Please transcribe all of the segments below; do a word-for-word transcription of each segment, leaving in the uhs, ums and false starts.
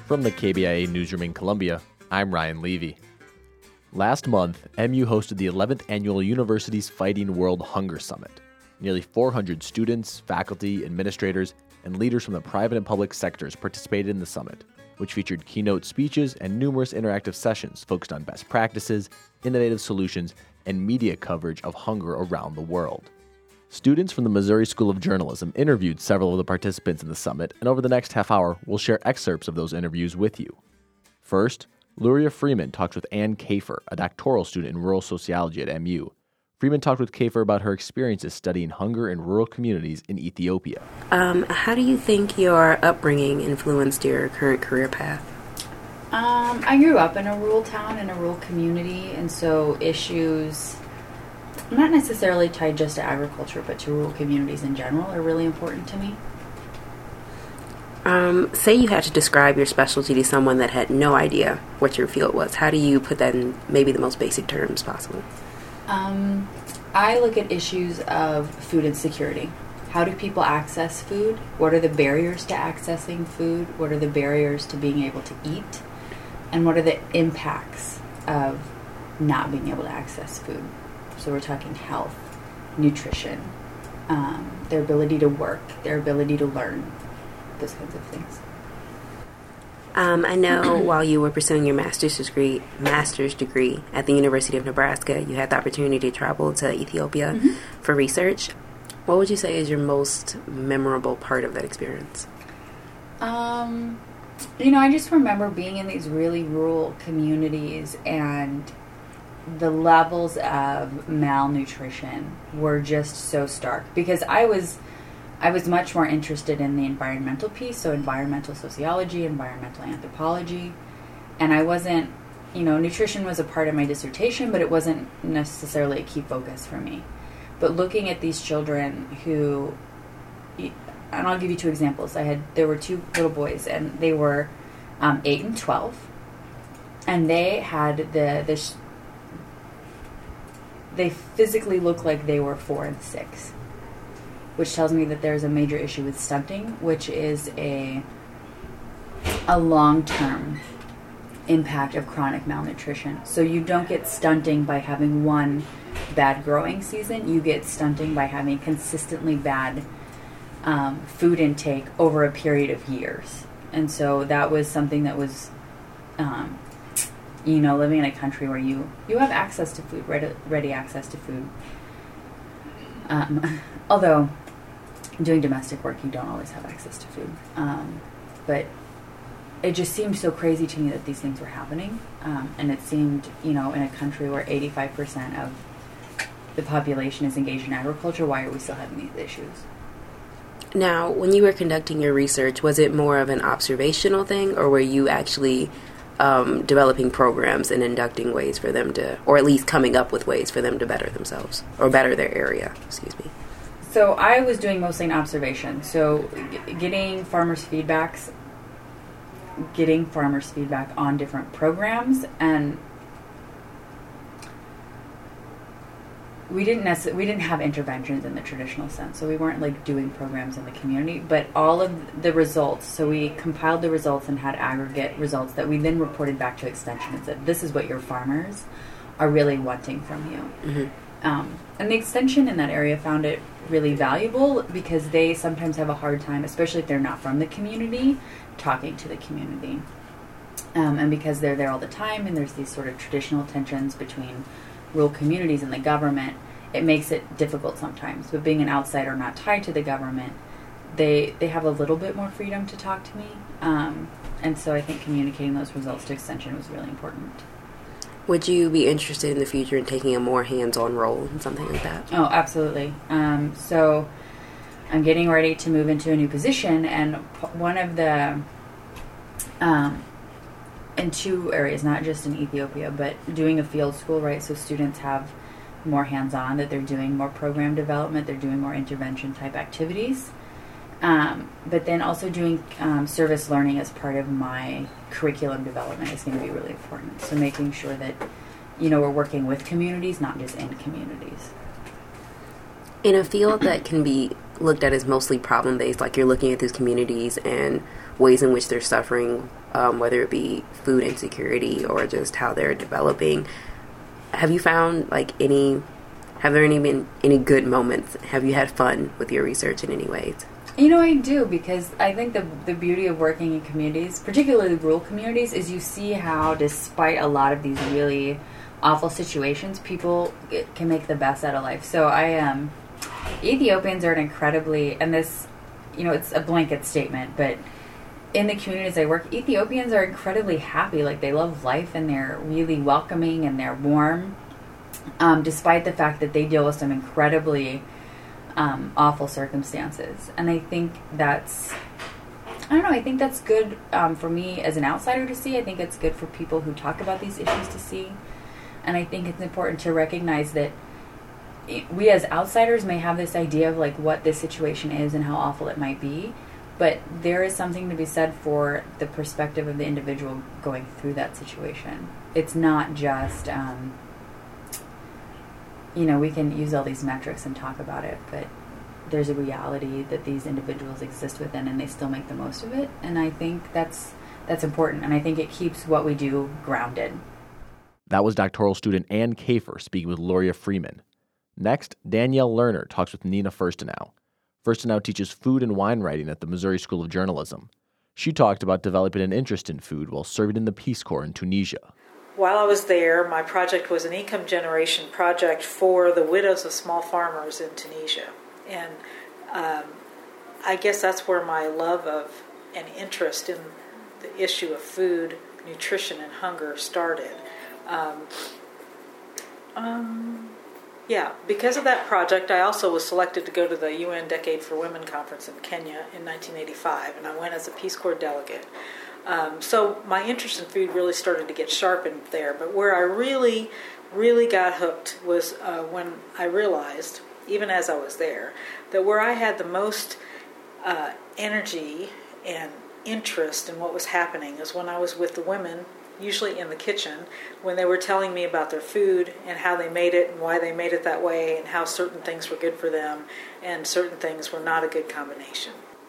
From the K B I A newsroom in Columbia, I'm Ryan Levy. Last month, M U hosted the eleventh Annual Universities Fighting World Hunger Summit. Nearly four hundred students, faculty, administrators, and leaders from the private and public sectors participated in the summit, which featured keynote speeches and numerous interactive sessions focused on best practices, innovative solutions, and media coverage of hunger around the world. Students from the Missouri School of Journalism interviewed several of the participants in the summit, and over the next half hour, we'll share excerpts of those interviews with you. First, Luria Freeman talks with Ann Kafer, a doctoral student in rural sociology at M U. Freeman talked with Kafer about her experiences studying hunger in rural communities in Ethiopia. Um, how do you think your upbringing influenced your current career path? Um, I grew up in a rural town, in a rural community, and so issues, not necessarily tied just to agriculture, but to rural communities in general, are really important to me. Um, say you had to describe your specialty to someone that had no idea what your field was. How do you put that in maybe the most basic terms possible? Um, I look at issues of food insecurity. How do people access food? What are the barriers to accessing food? What are the barriers to being able to eat? And what are the impacts of not being able to access food? So we're talking health, nutrition, um, their ability to work, their ability to learn, those kinds of things. Um, I know while you were pursuing your master's degree, master's degree at the University of Nebraska, you had the opportunity to travel to Ethiopia mm-hmm. for research. What would you say is your most memorable part of that experience? Um, you know, I just remember being in these really rural communities, and the levels of malnutrition were just so stark, because I was I was much more interested in the environmental piece, so environmental sociology, environmental anthropology, and I wasn't, you know, nutrition was a part of my dissertation, but it wasn't necessarily a key focus for me. But looking at these children who, and I'll give you two examples. I had, there were two little boys, and they were um, eight and twelve, and they had the, this, they physically looked like they were four and six, which tells me that there's a major issue with stunting, which is a a long-term impact of chronic malnutrition. So you don't get stunting by having one bad growing season. You get stunting by having consistently bad um, food intake over a period of years. And so that was something that was, um, you know, living in a country where you, you have access to food, ready, ready access to food. Um, although doing domestic work, you don't always have access to food. Um, but it just seemed so crazy to me that these things were happening. Um, and it seemed, you know, in a country where eighty-five percent of the population is engaged in agriculture, why are we still having these issues? Now, when you were conducting your research, was it more of an observational thing, or were you actually um, developing programs and inducting ways for them to, or at least coming up with ways for them to better themselves, or better their area, excuse me? So I was doing mostly an observation. So g- getting farmers' feedbacks, getting farmers' feedback on different programs, and we didn't necess- we didn't have interventions in the traditional sense. So we weren't like doing programs in the community, but all of the results. So we compiled the results and had aggregate results that we then reported back to Extension and said, "This is what your farmers are really wanting from you." Mm-hmm. Um, and the Extension in that area found it really valuable because they sometimes have a hard time, especially if they're not from the community, talking to the community. Um, and because they're there all the time and there's these sort of traditional tensions between rural communities and the government, it makes it difficult sometimes. But being an outsider not tied to the government, they they have a little bit more freedom to talk to me. Um, and so I think communicating those results to Extension was really important. Would you be interested in the future in taking a more hands-on role in something like that? Oh, absolutely. Um, so I'm getting ready to move into a new position, and one of the, um, in two areas, not just in Ethiopia, but doing a field school, right? So students have more hands-on, that they're doing more program development, they're doing more intervention type activities. Um, but then also doing um, service learning as part of my curriculum development is going to be really important. So making sure that, you know, we're working with communities, not just in communities. In a field that can be looked at as mostly problem-based, like you're looking at these communities and ways in which they're suffering um, whether it be food insecurity or just how they're developing. Have you found like any, have there any been any good moments? Have you had fun with your research in any ways? You know, I do, because I think the the beauty of working in communities, particularly rural communities, is you see how despite a lot of these really awful situations, people can make the best out of life. So I am, um, Ethiopians are an incredibly, and this, you know, it's a blanket statement, but in the communities I work, Ethiopians are incredibly happy. Like, they love life and they're really welcoming and they're warm, um, despite the fact that they deal with some incredibly um, awful circumstances. And I think that's, I don't know, I think that's good um, for me as an outsider to see. I think it's good for people who talk about these issues to see. And I think it's important to recognize that we as outsiders may have this idea of like what this situation is and how awful it might be, but there is something to be said for the perspective of the individual going through that situation. It's not just, um, you know, we can use all these metrics and talk about it, but there's a reality that these individuals exist within and they still make the most of it. And I think that's that's important, and I think it keeps what we do grounded. That was doctoral student Ann Kafer speaking with Loria Freeman. Next, Danielle Lerner talks with Nina Firstenau. Firstenau teaches food and wine writing at the Missouri School of Journalism. She talked about developing an interest in food while serving in the Peace Corps in Tunisia. While I was there, my project was an income generation project for the widows of small farmers in Tunisia. And um, I guess that's where my love of and interest in the issue of food, nutrition, and hunger started. Um, um, yeah, because of that project, I also was selected to go to the U N Decade for Women Conference in Kenya in nineteen eighty-five, and I went as a Peace Corps delegate. Um, so my interest in food really started to get sharpened there. But where I really, really got hooked was uh, when I realized, even as I was there, that where I had the most uh, energy and interest in what was happening is when I was with the women, usually in the kitchen, when they were telling me about their food and how they made it and why they made it that way and how certain things were good for them and certain things were not a good combination.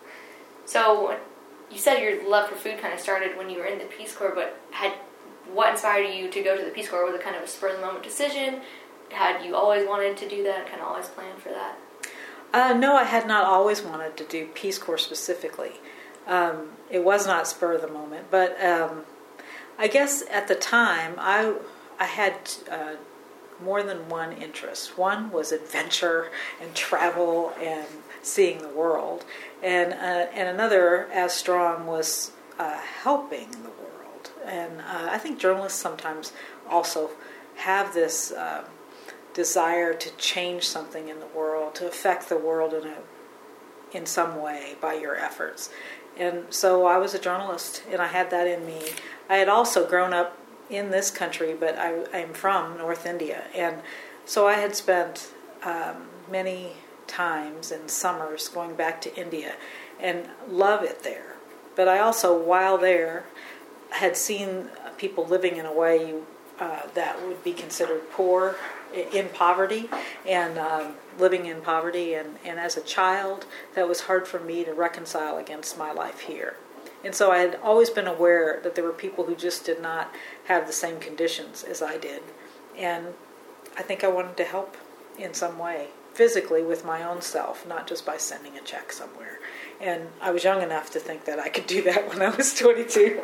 So you said your love for food kind of started when you were in the Peace Corps, but had what inspired you to go to the Peace Corps? Was it kind of a spur-of-the-moment decision? Had you always wanted to do that, kind of always planned for that? Uh, no, I had not always wanted to do Peace Corps specifically. Um, it was not spur of the moment, but um, I guess at the time I I had uh, more than one interest. One was adventure and travel and seeing the world, and uh, and another as strong was uh, helping the world. And uh, I think journalists sometimes also have this uh, desire to change something in the world, to affect the world in a in some way by your efforts. And so I was a journalist, and I had that in me. I had also grown up in this country, but I, I am from North India, and so I had spent um, many times in summers going back to India and love it there. But I also, while there, had seen people living in a way you, uh, that would be considered poor, in poverty, and um, living in poverty, and, and as a child, that was hard for me to reconcile against my life here. And so I had always been aware that there were people who just did not have the same conditions as I did. And I think I wanted to help in some way, physically with my own self, not just by sending a check somewhere. And I was young enough to think that I could do that when I was twenty-two.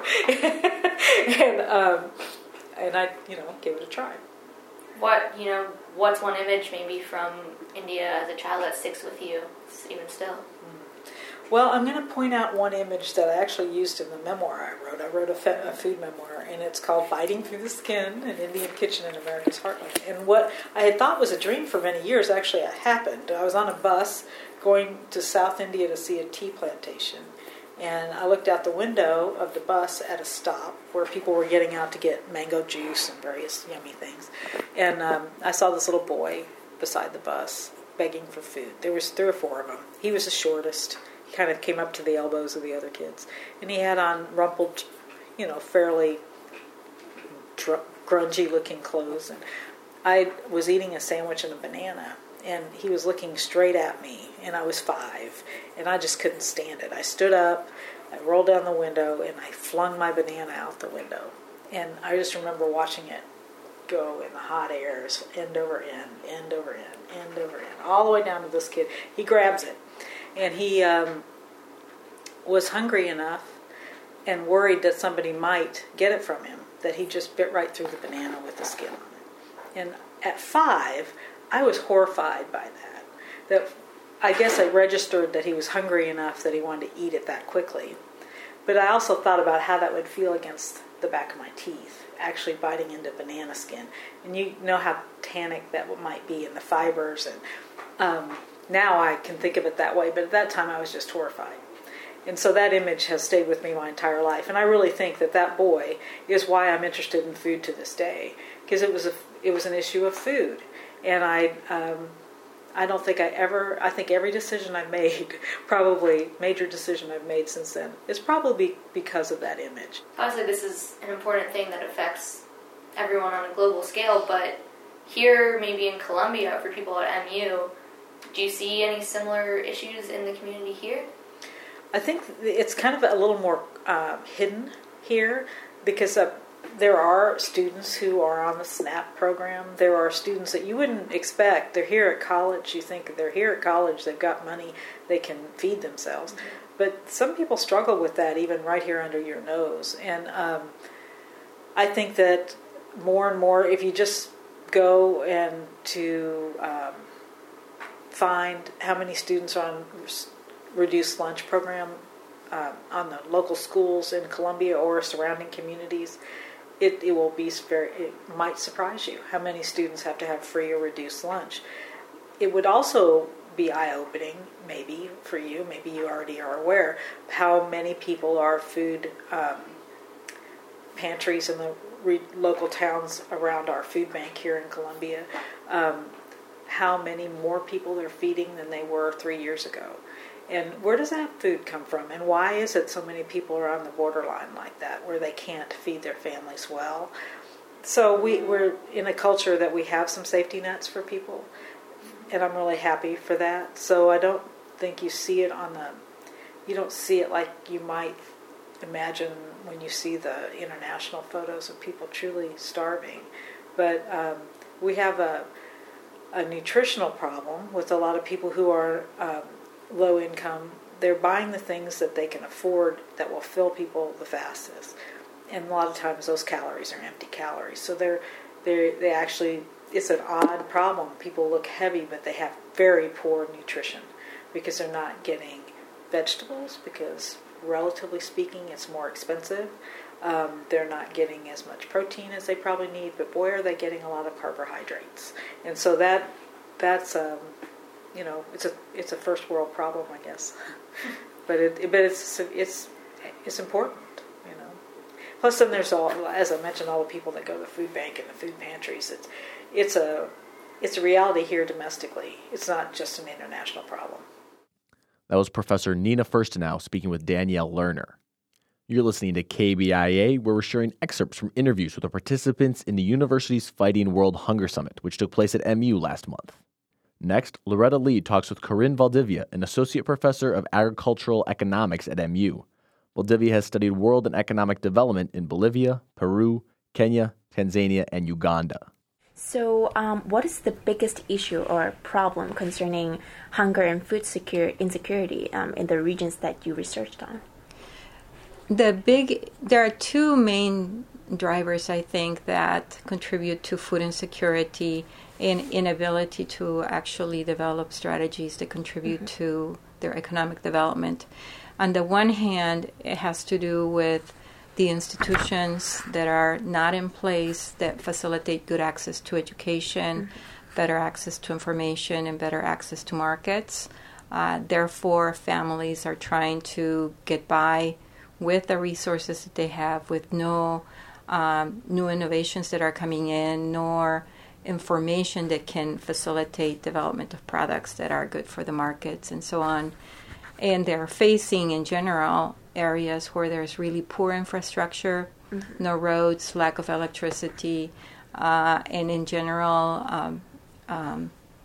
and um, and I, you know, gave it a try. What, you know, what's one image maybe from India as a child that sticks with you even still? Well, I'm going to point out one image that I actually used in the memoir I wrote. I wrote a, fe- a food memoir, and it's called Biting Through the Skin, an Indian Kitchen in America's Heartland. And what I had thought was a dream for many years actually happened. I was on a bus going to South India to see a tea plantation. And I looked out the window of the bus at a stop where people were getting out to get mango juice and various yummy things. And um, I saw this little boy beside the bus begging for food. There was three or four of them. He was the shortest. He kind of came up to the elbows of the other kids. And he had on rumpled, you know, fairly dr- grungy-looking clothes. And I was eating a sandwich and a banana. And he was looking straight at me, and I was five, and I just couldn't stand it. I stood up, I rolled down the window and I flung my banana out the window. And I just remember watching it go in the hot airs, end over end, end over end, end over end, all the way down to this kid. He grabs it. And he um, was hungry enough and worried that somebody might get it from him that he just bit right through the banana with the skin on it. And at five, I was horrified by that. That I guess I registered that he was hungry enough that he wanted to eat it that quickly. But I also thought about how that would feel against the back of my teeth, actually biting into banana skin. And you know how tannic that might be in the fibers. And um, now I can think of it that way, but at that time I was just horrified. And so that image has stayed with me my entire life. And I really think that that boy is why I'm interested in food to this day, because it was a, it was an issue of food. And I um, I don't think I ever, I think every decision I've made, probably major decision I've made since then, is probably because of that image. Obviously this is an important thing that affects everyone on a global scale, but here, maybe in Columbia, for people at M U, do you see any similar issues in the community here? I think it's kind of a little more uh, hidden here because uh, there are students who are on the SNAP program. There are students that you wouldn't expect. They're here at college. You think they're here at college. They've got money. They can feed themselves. Mm-hmm. But some people struggle with that even right here under your nose. And um, I think that more and more, if you just go and to um, find how many students are on reduced lunch program uh, on the local schools in Columbia or surrounding communities, it, it will be very, it might surprise you how many students have to have free or reduced lunch. It would also be eye-opening, maybe for you, maybe you already are aware, how many people are food um, pantries in the re- local towns around our food bank here in Columbia, um, how many more people they're feeding than they were three years ago. And where does that food come from? And why is it so many people are on the borderline like that, where they can't feed their families well? So we, we're in a culture that we have some safety nets for people, and I'm really happy for that. So I don't think you see it on the, you don't see it like you might imagine when you see the international photos of people truly starving. But um, we have a, a nutritional problem with a lot of people who are um, low income. They're buying the things that they can afford that will fill people the fastest, and a lot of times those calories are empty calories. So they're they they actually, it's an odd problem. People look heavy, but they have very poor nutrition because they're not getting vegetables, because relatively speaking it's more expensive. Um, they're not getting as much protein as they probably need, but boy are they getting a lot of carbohydrates. And so that that's um, you know, it's a it's a first world problem, I guess. but it but it's it's it's important, you know. Plus, then there's all, as I mentioned, all the people that go to the food bank and the food pantries. It's it's a it's a reality here domestically. It's not just an international problem. That was Professor Nina Furstenau speaking with Danielle Lerner. You're listening to K B I A, where we're sharing excerpts from interviews with the participants in the university's Fighting World Hunger Summit, which took place at M U last month. Next, Loretta Lee talks with Corinne Valdivia, an associate professor of agricultural economics at M U. Valdivia has studied world and economic development in Bolivia, Peru, Kenya, Tanzania, and Uganda. So, um, what is the biggest issue or problem concerning hunger and food secure insecurity um, in the regions that you researched on? The big, there are two main drivers, I think, that contribute to food insecurity and inability to actually develop strategies that contribute mm-hmm. to their economic development. On the one hand, it has to do with the institutions that are not in place that facilitate good access to education, mm-hmm. better access to information, and better access to markets. Uh, therefore, families are trying to get by with the resources that they have, with no um, new innovations that are coming in, nor information that can facilitate development of products that are good for the markets and so on. And they're facing, in general, areas where there's really poor infrastructure, mm-hmm. no roads, lack of electricity, uh, and in general, um, um,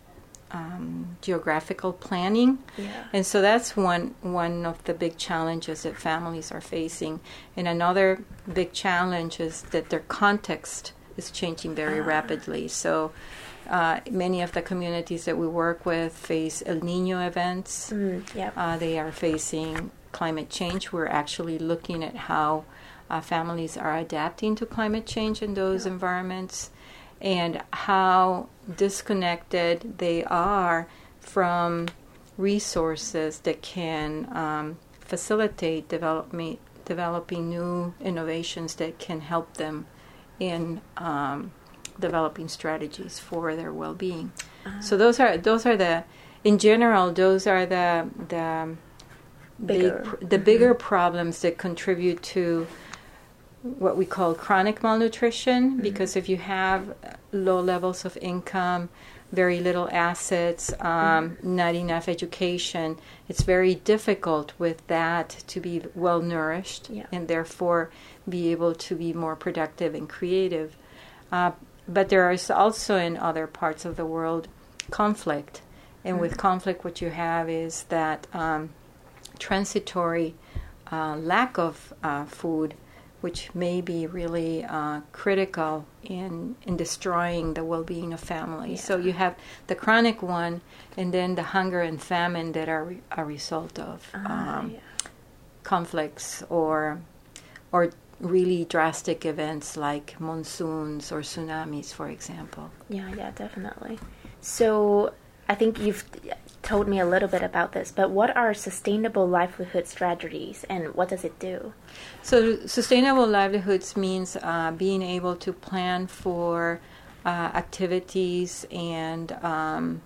um, geographical planning. Yeah. And so that's one one of the big challenges that families are facing. And another big challenge is that their context is changing very ah. rapidly. So uh, many of the communities that we work with face El Niño events. Mm, yep. uh, they are facing climate change. We're actually looking at how uh, families are adapting to climate change in those yeah. environments, and how disconnected they are from resources that can um, facilitate development, developing new innovations that can help them in um, developing strategies for their well-being. Uh-huh. So those are those are the, in general, those are the the bigger. big, the bigger mm-hmm. problems that contribute to what we call chronic malnutrition, mm-hmm. because if you have low levels of income, very little assets, um, mm-hmm. not enough education, it's very difficult with that to be well nourished yeah. and therefore be able to be more productive and creative. Uh, but there is also in other parts of the world conflict. And mm-hmm. with conflict, what you have is that um, transitory uh, lack of uh, food, which may be really uh, critical in in destroying the well-being of families. Yeah. So you have the chronic one, and then the hunger and famine that are re- a result of uh, um, yeah. conflicts or or really drastic events like monsoons or tsunamis, for example. Yeah, yeah, definitely. So I think you've told me a little bit about this, but what are sustainable livelihood strategies and what does it do? So sustainable livelihoods means uh, being able to plan for uh, activities and um,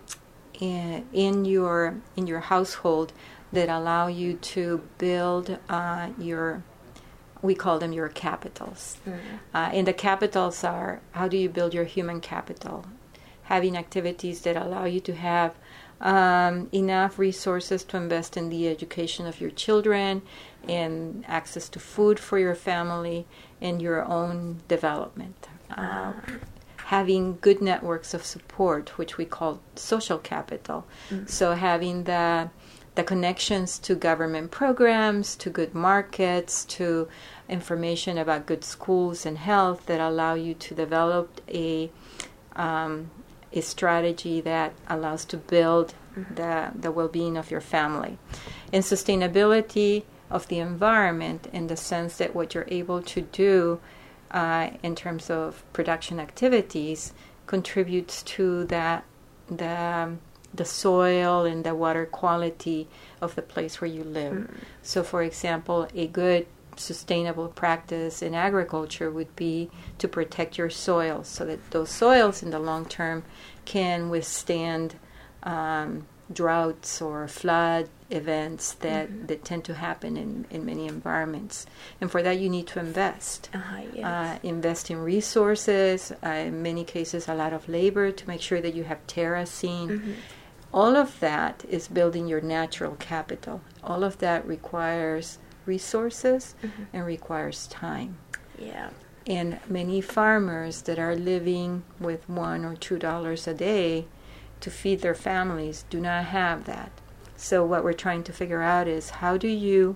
in, in your in your household that allow you to build uh, your, we call them your capitals. Mm. Uh, and the capitals are, how do you build your human capital? Having activities that allow you to have um, enough resources to invest in the education of your children and access to food for your family and your own development. Uh, having good networks of support, which we call social capital. Mm-hmm. So having the the connections to government programs, to good markets, to information about good schools and health that allow you to develop a um, a strategy that allows to build mm-hmm. the, the well-being of your family. And sustainability of the environment in the sense that what you're able to do uh, in terms of production activities contributes to that the the soil and the water quality of the place where you live. Mm. So, for example, a good sustainable practice in agriculture would be to protect your soils so that those soils in the long term can withstand um, droughts or flood events that, mm-hmm. that tend to happen in, in many environments. And for that you need to invest. Uh-huh, yes. uh, invest in resources, uh, in many cases a lot of labor to make sure that you have terracing. Mm-hmm. All of that is building your natural capital. All of that requires resources mm-hmm. and requires time. Yeah. And many farmers that are living with one or two dollars a day to feed their families do not have that. So what we're trying to figure out is how do you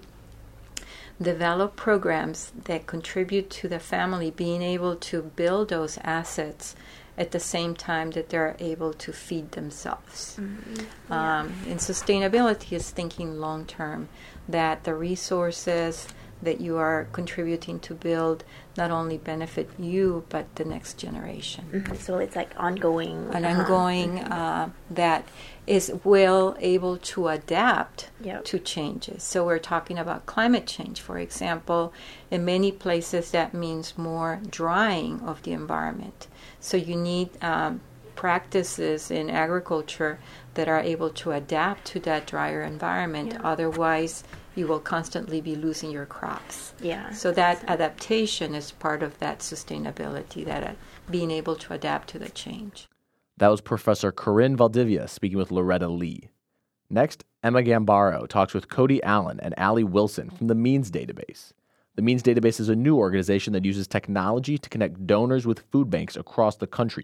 develop programs that contribute to the family being able to build those assets at the same time that they're able to feed themselves. Mm-hmm. Yeah. Um, and sustainability is thinking long term, that the resources that you are contributing to build not only benefit you but the next generation. Mm-hmm. So it's like ongoing. An uh-huh. ongoing uh, that is well able to adapt yep. to changes. So we're talking about climate change, for example. In many places that means more drying of the environment. So you need um, practices in agriculture that are able to adapt to that drier environment. Yeah. Otherwise, you will constantly be losing your crops. Yeah. So that adaptation is part of that sustainability, that uh, being able to adapt to the change. That was Professor Corinne Valdivia speaking with Loretta Lee. Next, Emma Gambaro talks with Cody Allen and Allie Wilson from the Means Database. The Means Database is a new organization that uses technology to connect donors with food banks across the country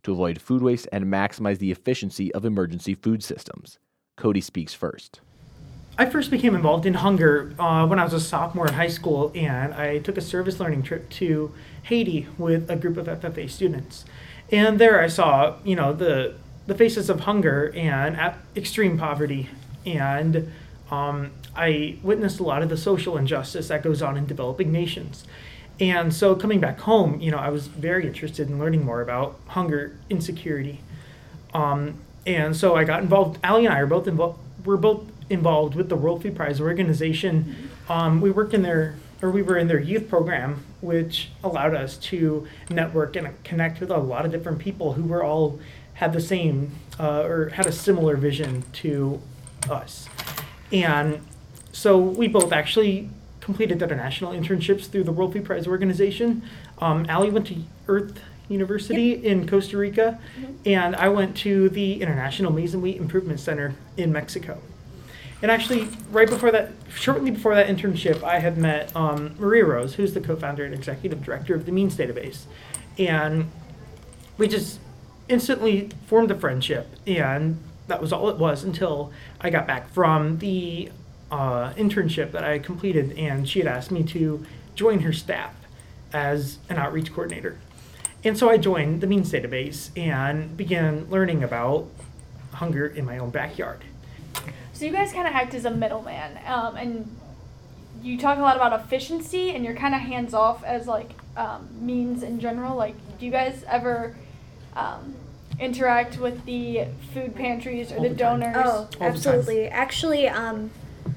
to avoid food waste and maximize the efficiency of emergency food systems. Cody speaks first. I first became involved in hunger uh, when I was a sophomore in high school, and I took a service learning trip to Haiti with a group of F F A students. And there I saw, you know, the the faces of hunger and at extreme poverty, and um, I witnessed a lot of the social injustice that goes on in developing nations. And so coming back home, you know, I was very interested in learning more about hunger insecurity. Um, and so I got involved. Allie and I are both involved. We're both involved with the World Food Prize organization. Um, we worked in their, or we were in their youth program, which allowed us to network and connect with a lot of different people who were all had the same uh, or had a similar vision to us. And so we both actually completed international internships through the World Food Prize organization. Um, Allie went to Earth University yep. in Costa Rica, mm-hmm. and I went to the International Maize and Wheat Improvement Center in Mexico. And actually, right before that, shortly before that internship, I had met um, Maria Rose, who's the co-founder and executive director of the Means Database. And we just instantly formed a friendship, and that was all it was until I got back from the uh, internship that I completed, and she had asked me to join her staff as an outreach coordinator. And so I joined the Means Database and began learning about hunger in my own backyard. So you guys kind of act as a middleman, um, and you talk a lot about efficiency, and you're kind of hands off as like um, Means in general. Like, do you guys ever um, interact with the food pantries or All the, the time. donors? Oh, All the absolutely. Actually, um,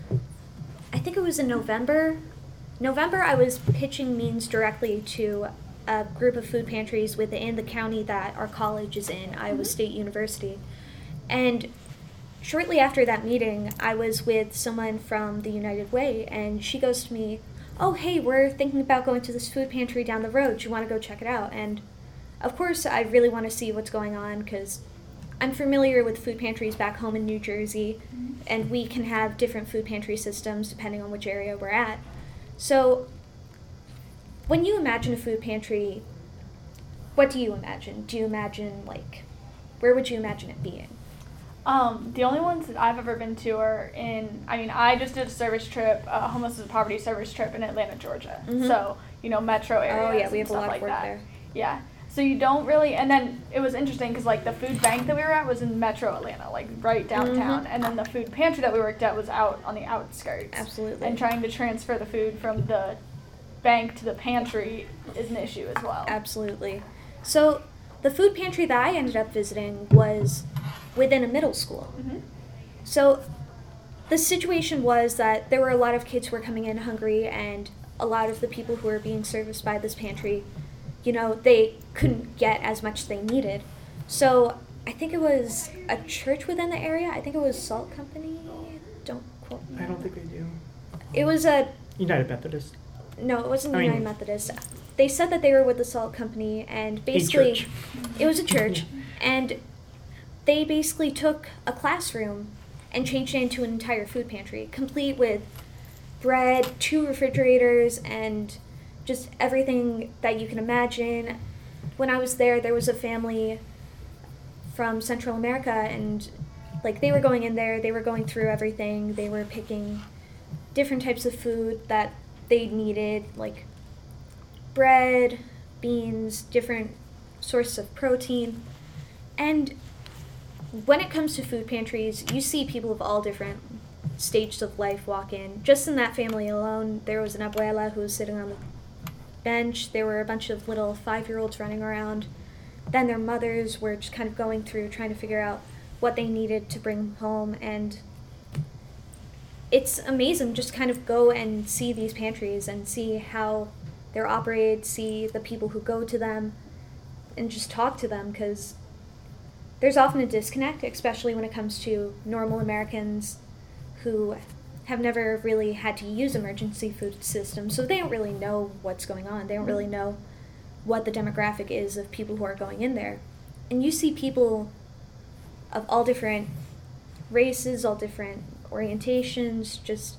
I think it was in November. November, I was pitching Means directly to a group of food pantries within the county that our college is in, Iowa mm-hmm. State University, and shortly after that meeting, I was with someone from the United Way, and she goes to me, oh, hey, we're thinking about going to this food pantry down the road. Do you want to go check it out? And, of course, I really want to see what's going on, because I'm familiar with food pantries back home in New Jersey, mm-hmm. and we can have different food pantry systems depending on which area we're at. So, when you imagine a food pantry, what do you imagine? Do you imagine, like, where would you imagine it being? Um, the only ones that I've ever been to are in, I mean, I just did a service trip, a homelessness and poverty service trip in Atlanta, Georgia. Mm-hmm. So, you know, metro areas. Oh, yeah, we have a lot like of work that. there. Yeah. So you don't really, and then it was interesting because, like, the food bank that we were at was in metro Atlanta, like, right downtown. Mm-hmm. And then the food pantry that we worked at was out on the outskirts. Absolutely. And trying to transfer the food from the bank to the pantry is an issue as well. Absolutely. So the food pantry that I ended up visiting was within a middle school. Mm-hmm. So the situation was that there were a lot of kids who were coming in hungry, and a lot of the people who were being serviced by this pantry, you know, they couldn't get as much as they needed. So I think it was a church within the area. I think it was Salt Company. Don't quote me. I don't think they do. It was a... United Methodist. No, it wasn't I United mean, Methodist. They said that they were with the Salt Company, and basically... A church. It was a church, and they basically took a classroom and changed it into an entire food pantry, complete with bread, two refrigerators, and just everything that you can imagine. When I was there, there was a family from Central America, and like they were going in there, they were going through everything, they were picking different types of food that they needed, like bread, beans, different sources of protein. And when it comes to food pantries, you see people of all different stages of life walk in. Just in that family alone, there was an abuela who was sitting on the bench. There were a bunch of little five-year-olds running around. Then their mothers were just kind of going through, trying to figure out what they needed to bring home. And it's amazing just kind of go and see these pantries and see how they're operated, see the people who go to them, and just talk to them, because there's often a disconnect, especially when it comes to normal Americans who have never really had to use emergency food systems, so they don't really know what's going on. They don't really know what the demographic is of people who are going in there. And you see people of all different races, all different orientations, just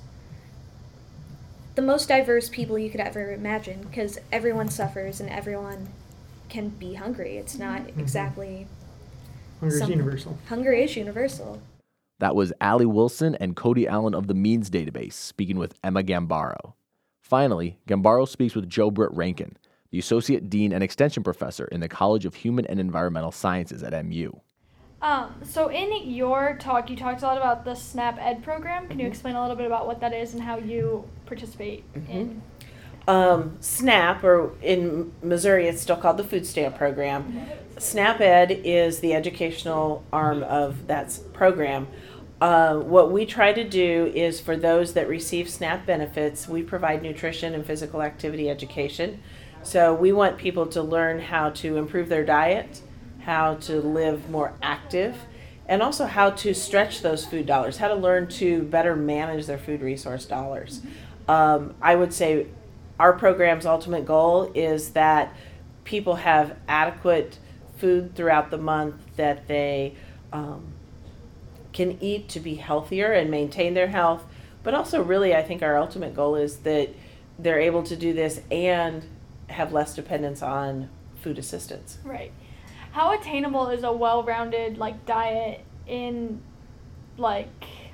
the most diverse people you could ever imagine, because everyone suffers and everyone can be hungry. It's not Mm-hmm. exactly... Hunger is some- universal. Hunger is universal. That was Allie Wilson and Cody Allen of the Means Database speaking with Emma Gambaro. Finally, Gambaro speaks with Jo Britt Rankin, the Associate Dean and Extension Professor in the College of Human and Environmental Sciences at M U. Um, so in your talk, you talked a lot about the SNAP Ed program. Can you explain a little bit about what that is and how you participate in? Um, SNAP, or in Missouri it's still called the Food Stamp Program. SNAP Ed is the educational arm of that s- program. Uh, what we try to do is for those that receive SNAP benefits, we provide nutrition and physical activity education. So we want people to learn how to improve their diet, how to live more active, and also how to stretch those food dollars, how to learn to better manage their food resource dollars. Um, I would say our program's ultimate goal is that people have adequate food throughout the month that they um, can eat to be healthier and maintain their health. But also, really, I think our ultimate goal is that they're able to do this and have less dependence on food assistance. Right. How attainable is a well-rounded like diet in like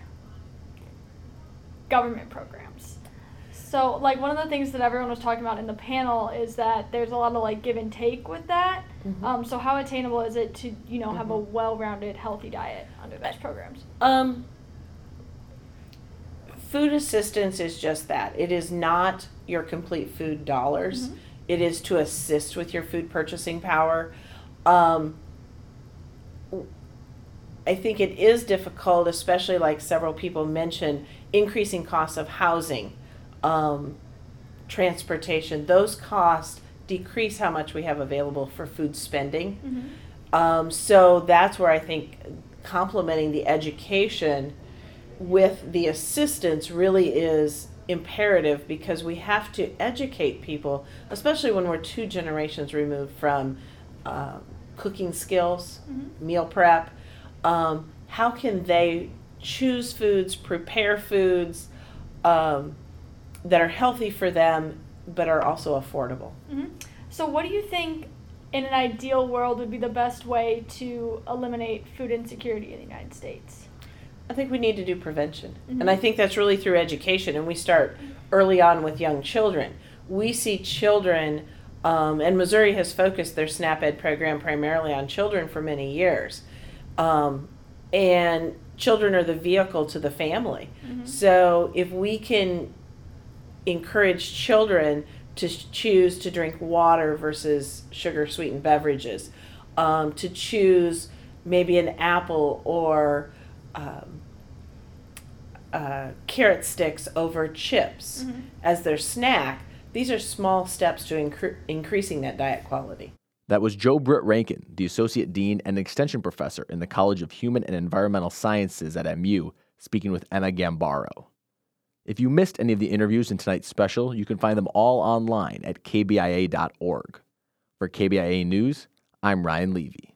government programs? So like one of the things that everyone was talking about in the panel is that there's a lot of like give and take with that. Mm-hmm. Um, so how attainable is it to, you know, have a well-rounded healthy diet under those programs? Um, food assistance is just that. It is not your complete food dollars. Mhm. It is to assist with your food purchasing power. Um, I think it is difficult, especially like several people mentioned, increasing costs of housing, um, transportation. Those costs decrease how much we have available for food spending. Mm-hmm. Um, so that's where I think complementing the education with the assistance really is imperative, because we have to educate people, especially when we're two generations removed from uh, cooking skills, Mm-hmm. meal prep. Um, how can they choose foods, prepare foods um, that are healthy for them, but are also affordable? Mm-hmm. So what do you think in an ideal world would be the best way to eliminate food insecurity in the United States? I think we need to do prevention. Mhm. And I think that's really through education. And we start early on with young children. We see children, um, and Missouri has focused their SNAP Ed program primarily on children for many years. Um, and children are the vehicle to the family. Mhm. So if we can encourage children to sh- choose to drink water versus sugar sweetened beverages, um, to choose maybe an apple or um, uh, carrot sticks over chips Mhm. as their snack, these are small steps to incre- increasing that diet quality. That was Jo Britt Rankin, the Associate Dean and Extension Professor in the College of Human and Environmental Sciences at M U, speaking with Emma Gambaro. If you missed any of the interviews in tonight's special, you can find them all online at k b i a dot org. For K B I A News, I'm Ryan Levy.